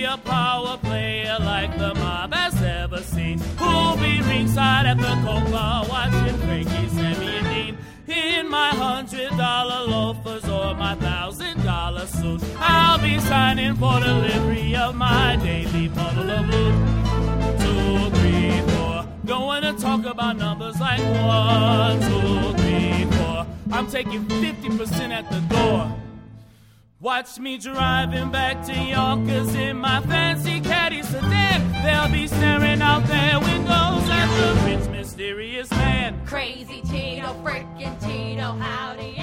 a power player like the mob has ever seen. Who'll be ringside at the Coke Bar watching Frankie, Sammy, and Dean in my $100 loafers or my $1,000 suit. I'll be signing for delivery of my daily bottle of blue. 2, 3, 4. Don't wanna talk about numbers like 1, 2, 3, 4. I'm taking 50% at the door. Watch me driving back to Yonkers in my fancy caddy sedan. They'll be staring out their windows at the rich, mysterious man. Crazy Tito, frickin' Tito, howdy